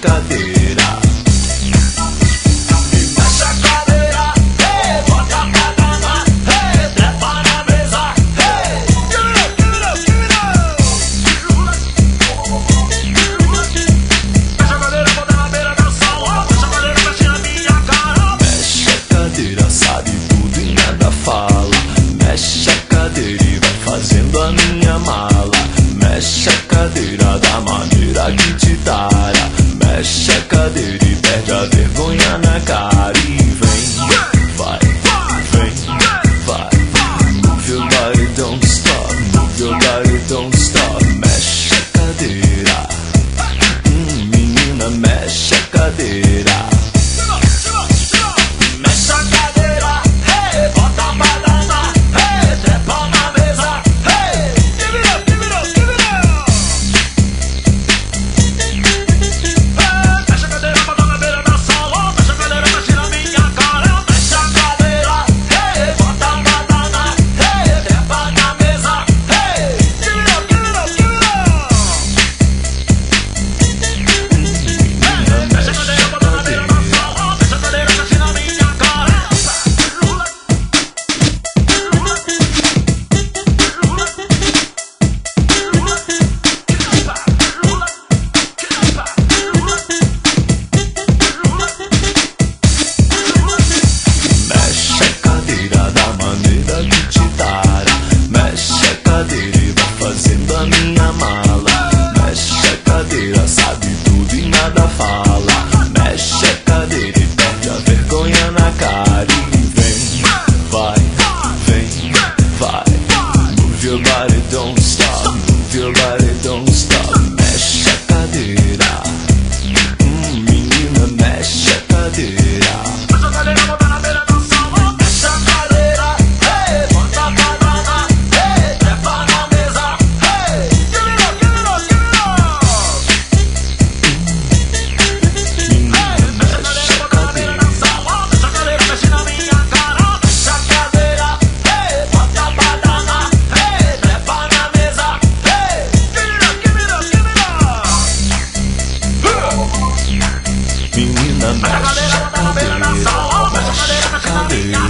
cadeira. Mexe a cadeira, bota pra danar, trepa na mesa, give it up, give it up, give it up. Mexe a cadeira, bota na beira da sala, mexe a cadeira, mexe na minha cara. Mexe a cadeira, sabe tudo e nada fala. Mexe a cadeira e vai fazendo a minha mala. Mexe a cadeira da maneira que te tara. Mexe a cadeira e perde a vergonha na cara. E vem, vai, vem, vai. Move your body, don't stop. Move your body, don't stop. Mexe a cadeira, menina, mexe a cadeira. Mexe a cadeira, bota pra danar, trepa na mesa, give it up, give it up, give it up. Mexe a cadeira, bota na beira da sala, mexe a cadeira, mexe na minha cara. Mexe a cadeira, bota pra danar, trepa na mesa, give it up, give it up, give it up. Mexe a cadeira, bota na beira da sala, mexe a cadeira, mexe na minha cara. Mexe a cadeira da maneira que te tara. Mexe a cadeira e vai fazendo a minha mala. Mexe a cadeira, sabe tudo e nada fala. Mexe a cadeira e perde a vergonha na cara. E vem, vai, vem, vai. Move your body, don't stop. Move your body, don't stop. Mexe a cadeira, menina, mexe a cadeira. Mexe a cadeira, bota na beira da sala. Mexe a cadeira, bota pra danar, trepa na mesa, give it up, give it up, give it up. Menina, mexe a cadeira, mexe a cadeira, mexe na minha cara. Mexe a cadeira, bota pra danar, trepa na mesa, give it up, give it up, give it up. Menina, mexe a cadeira, mexe a cadeira, mexe na minha